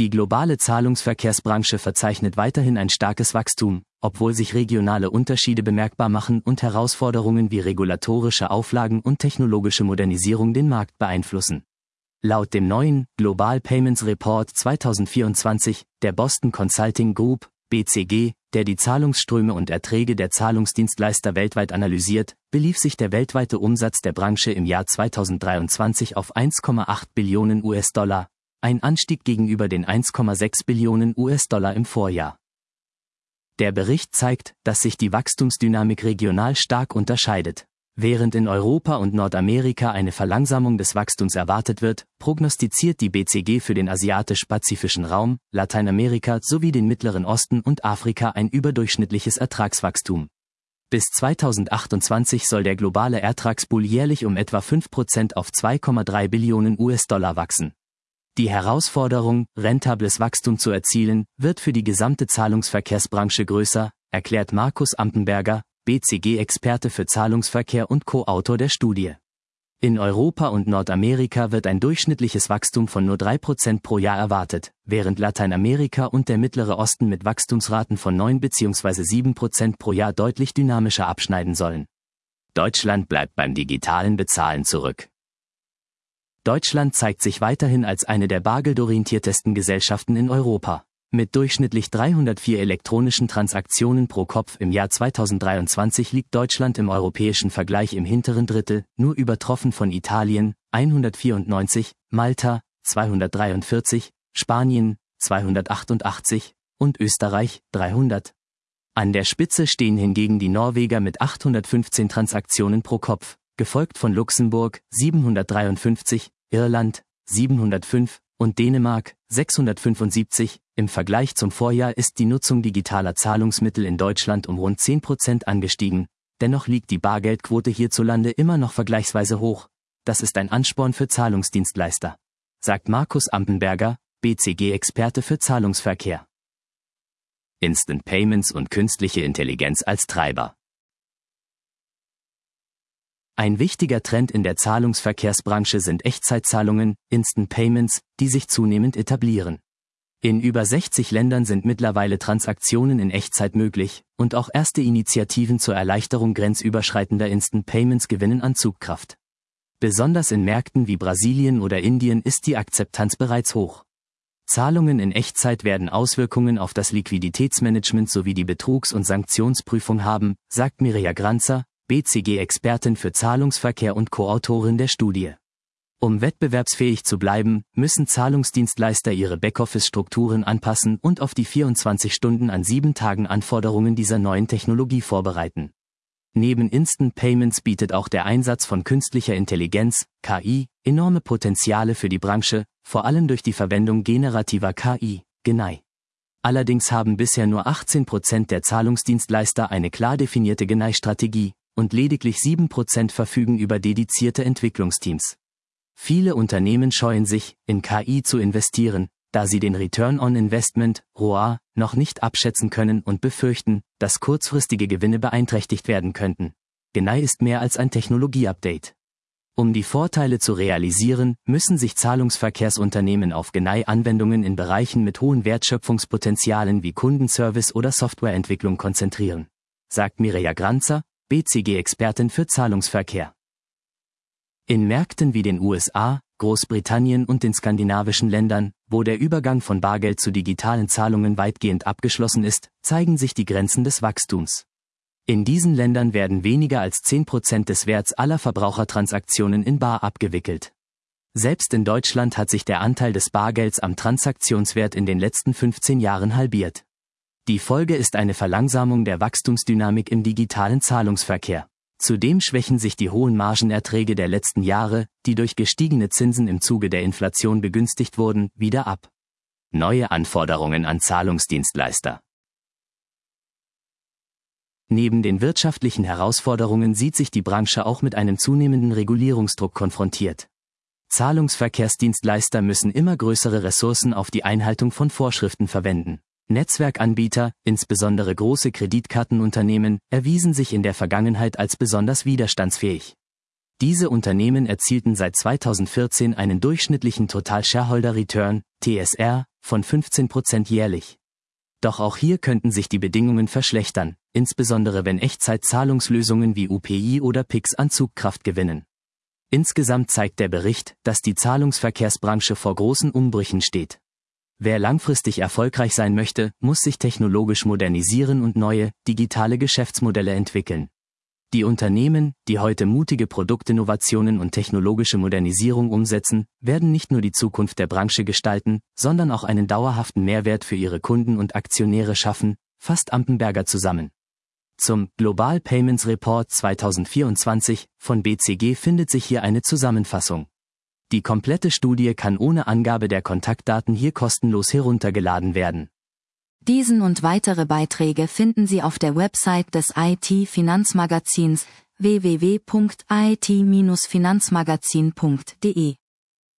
Die globale Zahlungsverkehrsbranche verzeichnet weiterhin ein starkes Wachstum, obwohl sich regionale Unterschiede bemerkbar machen und Herausforderungen wie regulatorische Auflagen und technologische Modernisierung den Markt beeinflussen. Laut dem neuen Global Payments Report 2024 der Boston Consulting Group, BCG, der die Zahlungsströme und Erträge der Zahlungsdienstleister weltweit analysiert, belief sich der weltweite Umsatz der Branche im Jahr 2023 auf 1,8 Billionen US-Dollar, ein Anstieg gegenüber den 1,6 Billionen US-Dollar im Vorjahr. Der Bericht zeigt, dass sich die Wachstumsdynamik regional stark unterscheidet. Während in Europa und Nordamerika eine Verlangsamung des Wachstums erwartet wird, prognostiziert die BCG für den asiatisch-pazifischen Raum, Lateinamerika sowie den Mittleren Osten und Afrika ein überdurchschnittliches Ertragswachstum. Bis 2028 soll der globale Ertragspool jährlich um etwa 5% auf 2,3 Billionen US-Dollar wachsen. Die Herausforderung, rentables Wachstum zu erzielen, wird für die gesamte Zahlungsverkehrsbranche größer, erklärt Markus Ampenberger, BCG-Experte für Zahlungsverkehr und Co-Autor der Studie. In Europa und Nordamerika wird ein durchschnittliches Wachstum von nur 3% pro Jahr erwartet, während Lateinamerika und der Mittlere Osten mit Wachstumsraten von 9 bzw. 7% pro Jahr deutlich dynamischer abschneiden sollen. Deutschland bleibt beim digitalen Bezahlen zurück. Deutschland zeigt sich weiterhin als eine der bargeldorientiertesten Gesellschaften in Europa. Mit durchschnittlich 304 elektronischen Transaktionen pro Kopf im Jahr 2023 liegt Deutschland im europäischen Vergleich im hinteren Drittel, nur übertroffen von Italien, 194, Malta, 243, Spanien, 288 und Österreich, 300. An der Spitze stehen hingegen die Norweger mit 815 Transaktionen pro Kopf, gefolgt von Luxemburg, 753, Irland, 705 und Dänemark, 675. Im Vergleich zum Vorjahr ist die Nutzung digitaler Zahlungsmittel in Deutschland um rund 10% angestiegen, dennoch liegt die Bargeldquote hierzulande immer noch vergleichsweise hoch. Das ist ein Ansporn für Zahlungsdienstleister, sagt Markus Ampenberger, BCG-Experte für Zahlungsverkehr. Instant Payments und künstliche Intelligenz als Treiber. Ein wichtiger Trend in der Zahlungsverkehrsbranche sind Echtzeitzahlungen, Instant Payments, die sich zunehmend etablieren. In über 60 Ländern sind mittlerweile Transaktionen in Echtzeit möglich, und auch erste Initiativen zur Erleichterung grenzüberschreitender Instant Payments gewinnen an Zugkraft. Besonders in Märkten wie Brasilien oder Indien ist die Akzeptanz bereits hoch. Zahlungen in Echtzeit werden Auswirkungen auf das Liquiditätsmanagement sowie die Betrugs- und Sanktionsprüfung haben, sagt Mireia Granzer, BCG-Expertin für Zahlungsverkehr und Co-Autorin der Studie. Um wettbewerbsfähig zu bleiben, müssen Zahlungsdienstleister ihre Backoffice-Strukturen anpassen und auf die 24 Stunden an 7 Tagen Anforderungen dieser neuen Technologie vorbereiten. Neben Instant Payments bietet auch der Einsatz von künstlicher Intelligenz, KI, enorme Potenziale für die Branche, vor allem durch die Verwendung generativer KI, GenAI. Allerdings haben bisher nur 18% der Zahlungsdienstleister eine klar definierte GenAI-Strategie, und lediglich 7% verfügen über dedizierte Entwicklungsteams. Viele Unternehmen scheuen sich, in KI zu investieren, da sie den Return on Investment, ROI, noch nicht abschätzen können und befürchten, dass kurzfristige Gewinne beeinträchtigt werden könnten. GenAI ist mehr als ein Technologie-Update. Um die Vorteile zu realisieren, müssen sich Zahlungsverkehrsunternehmen auf GenAI-Anwendungen in Bereichen mit hohen Wertschöpfungspotenzialen wie Kundenservice oder Softwareentwicklung konzentrieren, sagt Mireia Granzer, BCG-Expertin für Zahlungsverkehr. In Märkten wie den USA, Großbritannien und den skandinavischen Ländern, wo der Übergang von Bargeld zu digitalen Zahlungen weitgehend abgeschlossen ist, zeigen sich die Grenzen des Wachstums. In diesen Ländern werden weniger als 10% des Werts aller Verbrauchertransaktionen in bar abgewickelt. Selbst in Deutschland hat sich der Anteil des Bargelds am Transaktionswert in den letzten 15 Jahren halbiert. Die Folge ist eine Verlangsamung der Wachstumsdynamik im digitalen Zahlungsverkehr. Zudem schwächen sich die hohen Margenerträge der letzten Jahre, die durch gestiegene Zinsen im Zuge der Inflation begünstigt wurden, wieder ab. Neue Anforderungen an Zahlungsdienstleister. Neben den wirtschaftlichen Herausforderungen sieht sich die Branche auch mit einem zunehmenden Regulierungsdruck konfrontiert. Zahlungsverkehrsdienstleister müssen immer größere Ressourcen auf die Einhaltung von Vorschriften verwenden. Netzwerkanbieter, insbesondere große Kreditkartenunternehmen, erwiesen sich in der Vergangenheit als besonders widerstandsfähig. Diese Unternehmen erzielten seit 2014 einen durchschnittlichen Total Shareholder Return, TSR, von 15% jährlich. Doch auch hier könnten sich die Bedingungen verschlechtern, insbesondere wenn Echtzeitzahlungslösungen wie UPI oder Pix an Zugkraft gewinnen. Insgesamt zeigt der Bericht, dass die Zahlungsverkehrsbranche vor großen Umbrüchen steht. Wer langfristig erfolgreich sein möchte, muss sich technologisch modernisieren und neue, digitale Geschäftsmodelle entwickeln. Die Unternehmen, die heute mutige Produktinnovationen und technologische Modernisierung umsetzen, werden nicht nur die Zukunft der Branche gestalten, sondern auch einen dauerhaften Mehrwert für ihre Kunden und Aktionäre schaffen, fasst Ampenberger zusammen. Zum Global Payments Report 2024 von BCG findet sich hier eine Zusammenfassung. Die komplette Studie kann ohne Angabe der Kontaktdaten hier kostenlos heruntergeladen werden. Diesen und weitere Beiträge finden Sie auf der Website des IT-Finanzmagazins www.it-finanzmagazin.de.